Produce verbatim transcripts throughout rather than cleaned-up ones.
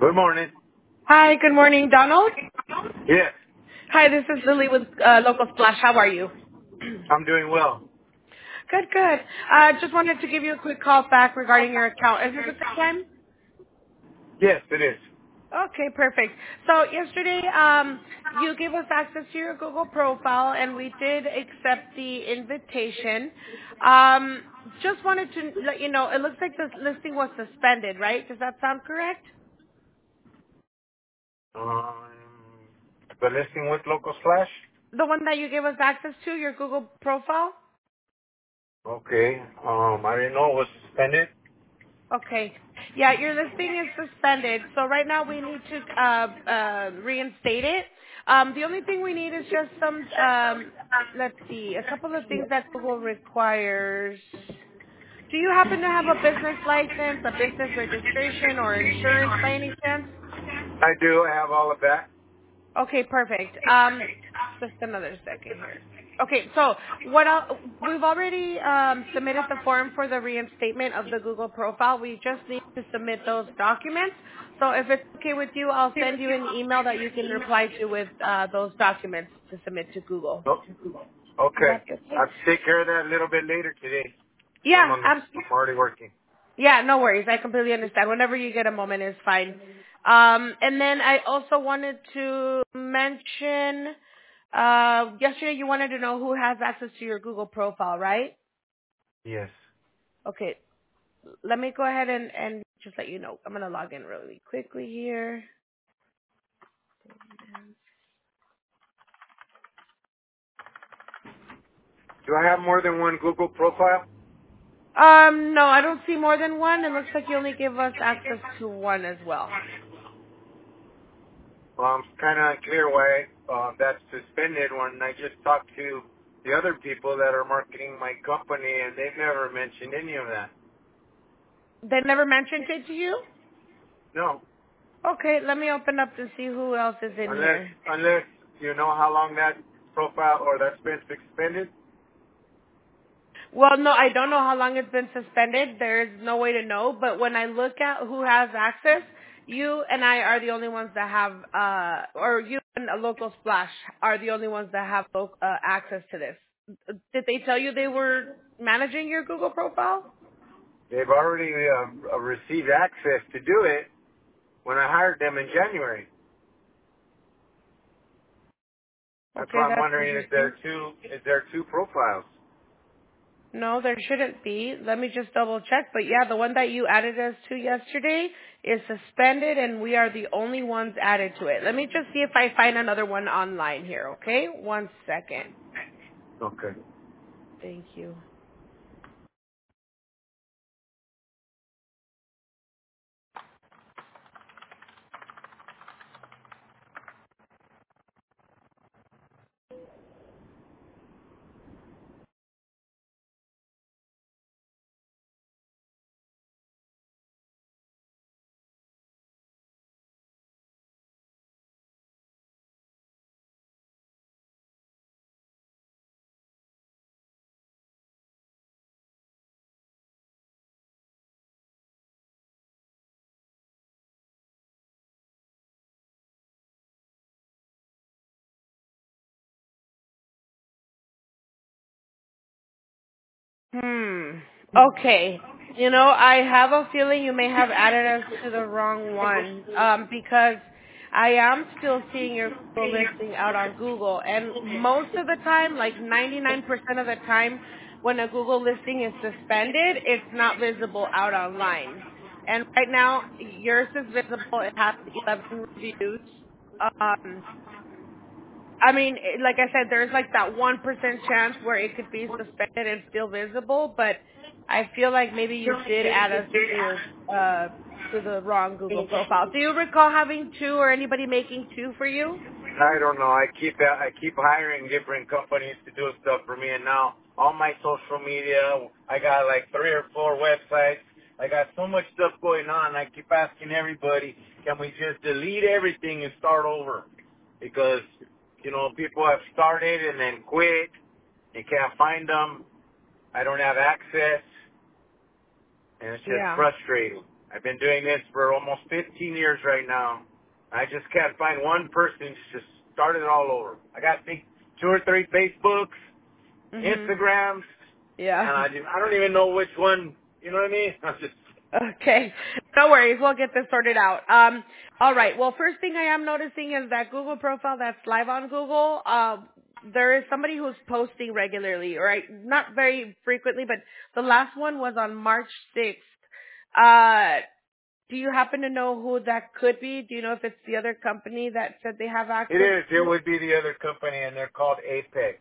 Good morning. Hi, good morning, Donald. Yes, Hi, this is Lily with uh, Local Splash. How are you? I'm doing well. Good, good. Uh, just wanted to give you a quick call back regarding your account. Is this a good time? Yes, it is. Okay, perfect. So yesterday, um, you gave us access to your Google profile, and we did accept the invitation. Um, just wanted to let you know, it looks like this listing was suspended, right? Does that sound correct? Um, the listing with Local Slash? The one that you gave us access to, your Google profile? Okay. Um, I didn't know it was suspended. Okay. Yeah, your listing is suspended. So right now we need to uh, uh, reinstate it. Um, the only thing we need is just some, um, let's see, a couple of things that Google requires. Do you happen to have a business license, a business registration, or insurance by any chance? I do have all of that. Okay, perfect. Um, just another second here. Okay, so what I'll, we've already um, submitted the form for the reinstatement of the Google profile. We just need to submit those documents. So if it's okay with you, I'll send you an email that you can reply to with uh, those documents to submit to Google. Nope. Would Okay. that be okay? I'll take care of that a little bit later today. I'm, Yeah, on the, absolutely. I'm already working. Yeah, no worries. I completely understand. Whenever you get a moment is fine. Um, and then I also wanted to mention, uh, yesterday you wanted to know who has access to your Google profile, right? Yes. Okay, let me go ahead and, and just let you know. I'm going to log in really quickly here. Do I have more than one Google profile? Um, no, I don't see more than one. It looks like you only give us access to one as well. Well, I'm kind of unclear why uh, that's suspended when I just talked to the other people that are marketing my company and they've never mentioned any of that. They never mentioned it to you? No. Okay, let me open up to see who else is in Unless, here. unless you know how long that profile or that's been suspended. Well, no, I don't know how long it's been suspended. There's no way to know. But when I look at who has access, you and I are the only ones that have, uh, or you and a local splash are the only ones that have lo- uh, access to this. Did they tell you they were managing your Google profile? They've already uh, uh, received access to do it when I hired them in January. That's Okay, why I'm that's wondering if there interesting. are two, is there two profiles? No, there shouldn't be. Let me just double check. But yeah, the one that you added us to yesterday is suspended and we are the only ones added to it. Let me just see if I find another one online here, okay? One second. Okay. Thank you. Hmm. Okay. You know, I have a feeling you may have added us to the wrong one um, because I am still seeing your Google listing out on Google. And most of the time, like ninety-nine percent of the time, when a Google listing is suspended, it's not visible out online. And right now, yours is visible. It has eleven reviews. Um, I mean, it- like I said, there's like that one percent chance where it could be suspended and still visible, but I feel like maybe you did add us to your uh to the wrong Google profile. Do you recall having two or anybody making two for you? I don't know. I keep I keep hiring different companies to do stuff for me, and now all my social media, I got like three or four websites. I got so much stuff going on. I keep asking everybody, can we just delete everything and start over? Because you know people have started and then quit. You can't find them. I don't have access, and it's just Yeah. frustrating. I've been doing this for almost fifteen years right now. I just can't find one person to just start it all over. I got think two or three Facebooks, Mhm. Instagrams, and Yeah. I just, I don't even know which one. You know what I mean? I'm just Okay. No worries. We'll get this sorted out. Um, all right. Well, first thing I am noticing is that Google profile that's live on Google. Uh, there is somebody who's posting regularly, right? Not very frequently, but the last one was on March sixth. Uh, do you happen to know who that could be? Do you know if it's the other company that said they have it access? is. It would be the other company, and they're called Apex.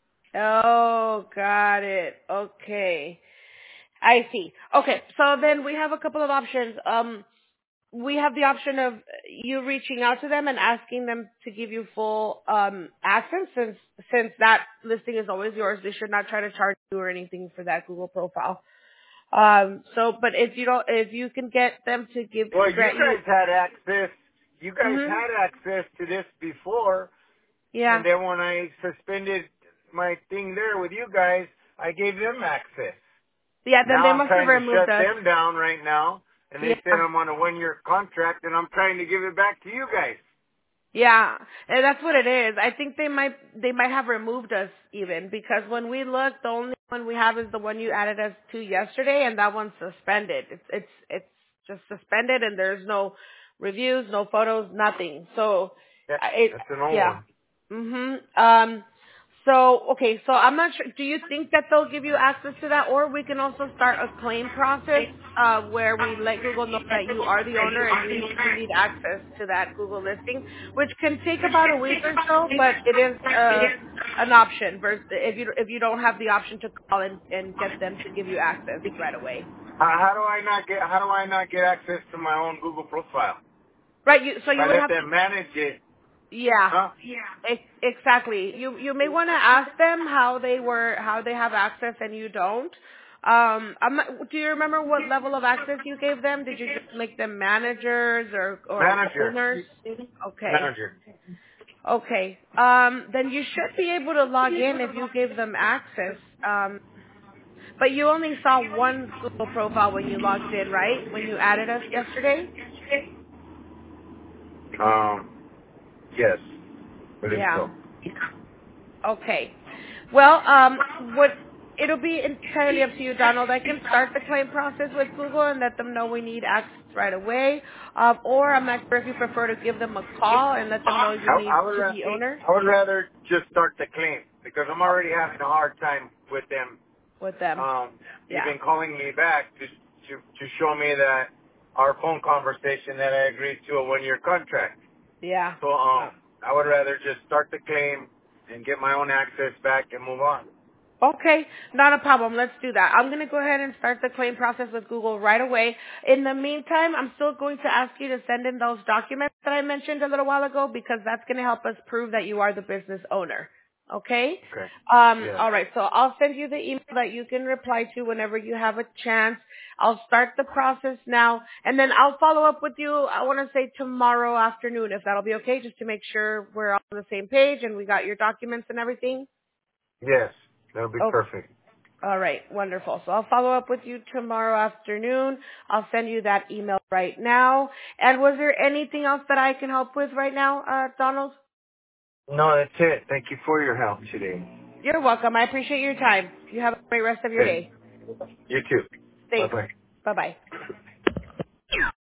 Oh, got it. Okay. I see. Okay. So then we have a couple of options. Um, we have the option of you reaching out to them and asking them to give you full um, access, since since that listing is always yours. They should not try to charge you or anything for that Google profile. Um, so, but if you don't, if you can get them to give Well, you grant you, guys had access. You guys hmm had access to this before, yeah, and then when I suspended my thing there with you guys, I gave them access. yeah, then Now they I'm must have trying to removed shut us. them down right now, and they said Yeah. I'm on a one-year contract, and I'm trying to give it back to you guys. Yeah, and that's what it is. I think they might they might have removed us even, because when we look, the only one we have is the one you added us to yesterday, and that one's suspended. It's it's it's just suspended, and there's no reviews, no photos, nothing. So, That, I- it that's an old yeah. one. Mhm. Um. So okay. So I'm not sure. Do you think that they'll give you access to that, or we can also start a claim process uh, where we let Google know that you are the owner and you you need access to that Google listing, which can take about a week or so, but it is uh, an option. Versus if you if you don't have the option to call and, and get them to give you access right away. How, how do I not get? How do I not get access to my own Google profile? Right. You so If you I would let have to. them manage it, Yeah. huh? Ex- Exactly. You you may want to ask them how they were how they have access and you don't. Um, I'm not, do you remember what level of access you gave them? Did you just make them managers or or Manager, owners? Okay. manager. Okay. Um, then you should be able to log in if you gave them access. Um, but you only saw one Google profile when you logged in, right? When you added us yesterday? Um, yes, believe Yeah. so. Okay. Well, um, what it'll be entirely up to you, Donald. I can start the claim process with Google and let them know we need access right away. Um, or I'm not sure if you prefer to give them a call and let them know you I, need I would to ra- be owner I would rather just start the claim because I'm already having a hard time with them. with them. Um, Yeah. even calling me back to to to show me that our phone conversation that I agreed to a one year contract. Yeah. So Uh, um, I would rather just start the claim and get my own access back and move on. Okay, not a problem. Let's do that. I'm going to go ahead and start the claim process with Google right away. In the meantime, I'm still going to ask you to send in those documents that I mentioned a little while ago, because that's going to help us prove that you are the business owner. Okay? Okay. Um, Yes. all right, so I'll send you the email that you can reply to whenever you have a chance. I'll start the process now, and then I'll follow up with you, I want to say tomorrow afternoon, if that'll be okay, just to make sure we're on the same page and we got your documents and everything. Yes. That'll be Okay. perfect. All right, wonderful. So I'll follow up with you tomorrow afternoon. I'll send you that email right now. And was there anything else that I can help with right now, uh, Donald? No, that's it. Thank you for your help today. You're welcome. I appreciate your time. You have a great rest of your Okay. day. You too. Bye Thanks. bye. Bye-bye.